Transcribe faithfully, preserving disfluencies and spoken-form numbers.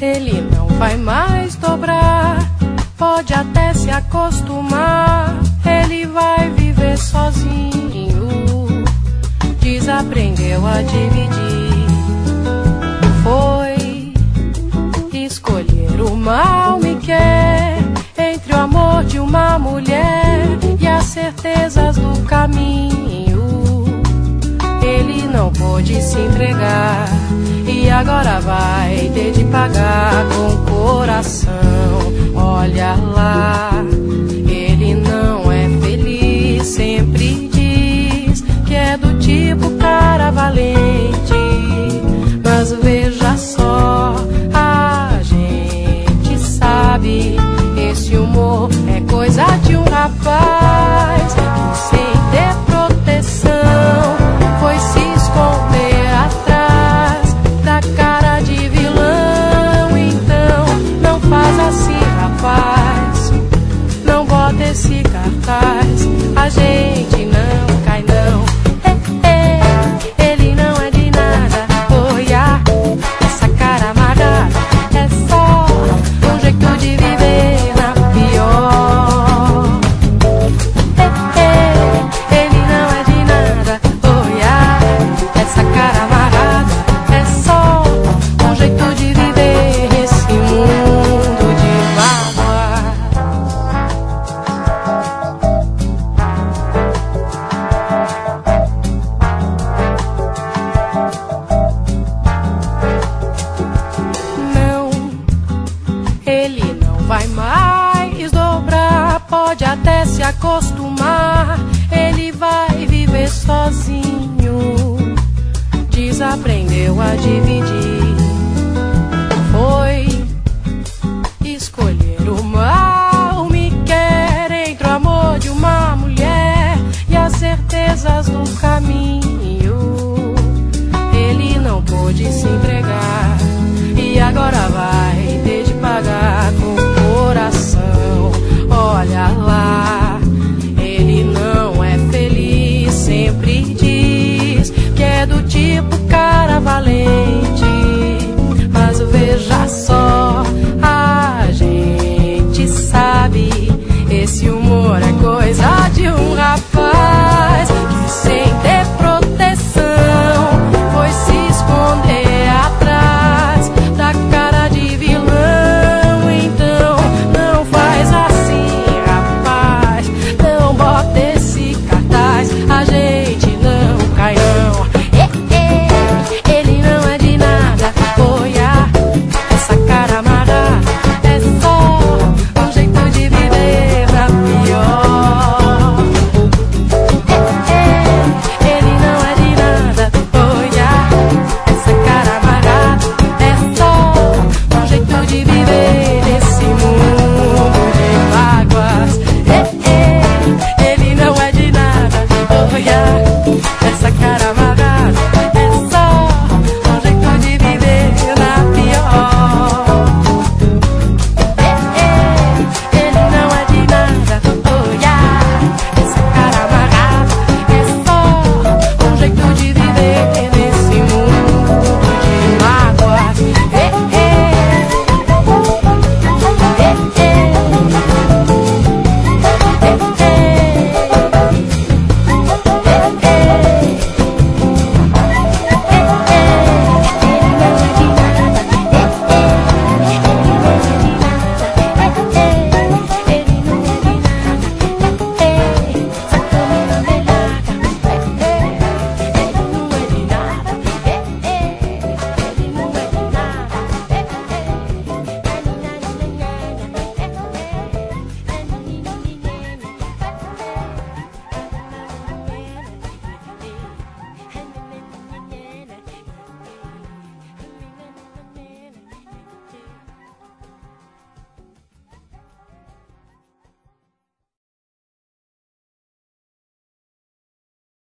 Ele não vai mais dobrar, pode até se acostumar. Ele vai viver sozinho, desaprendeu a dividir. Foi escolher o mal me quer, entre o amor de uma mulher e as certezas do caminho. Ele não pôde se entregar e agora vai ter de pagar com o coração. Olha lá, ele não é feliz, sempre diz que é do tipo cara valente. Mas veja só, a gente sabe, esse humor é coisa de um rapaz que sem ter proteção foi se esconder atrás da cara de vilão. Então não faz assim, rapaz, não bota esse cartaz, a gente não cai não. É, é, ele não é de nada, olha, essa cara amarrada é só um jeito de viver na pior. É, é, ele não é de nada, olha, essa cara amarrada é só um jeito de viver esse mundo de mágoa. Não, ele não vai mais dobrar, pode até se acostumar. Ele vai viver sozinho, desaprendeu a dividir.